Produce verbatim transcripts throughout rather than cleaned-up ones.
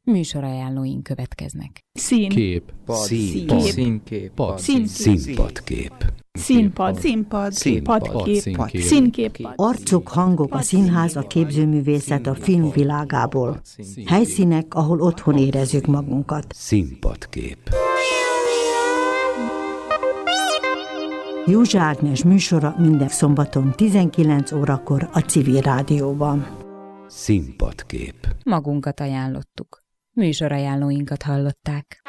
Műsorajánlóink következnek. Szín. Kép. Pad. Szín. Kép. Színkép. Pad. Szín. Színpadkép. Színpad. Színpad. Színpad. Padkép. Színkép. Színkép. Arcok, hangok, a színház, a képzőművészet a film világából. Helyszínek, ahol otthon érezzük magunkat. Színpadkép. Józsa Ágnes műsora minden szombaton tizenkilenc órakor a Civil Rádióban. Színpadkép. Magunkat ajánlottuk. Műsorajánlóinkat hallották.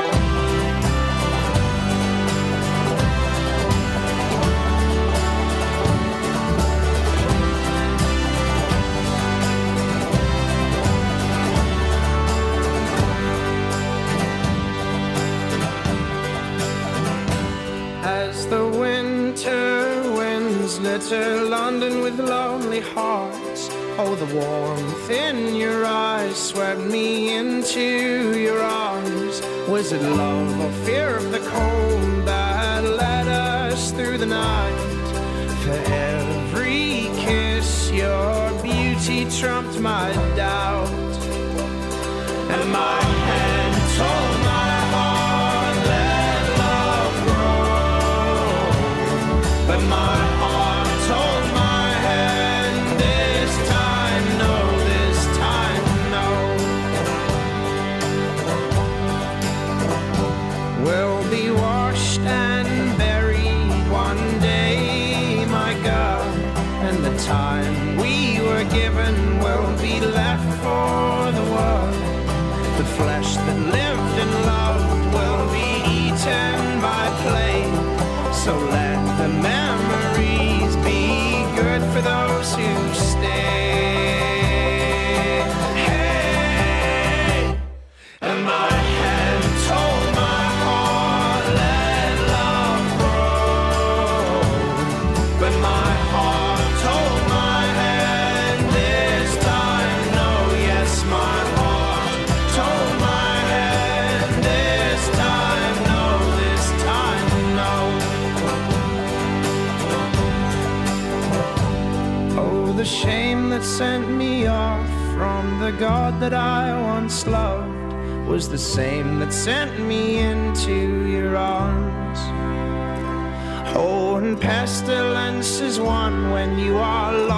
As the winter winds litter London with lonely hearts, oh, the warmth in your eyes swept me into your arms. Was it love or fear of the cold that led us through the night? For every kiss your beauty trumped my doubt, and my hand told my heart let love grow, but my heart told my hand this time no, this time no. We'll be washed and buried one day, my God, and the time we were given will be left for the world. The flesh that lived and loved will be eaten by flame, so let the memories be good for those who stay. Hey, and my hand told my heart let love grow, but my heart told my hand this time no. Yes, my heart told my hand this time no, this time no. Oh, the shame that sent me off from the God that I once loved was the same that sent me into your arms. Oh, and pestilence is one when you are lost.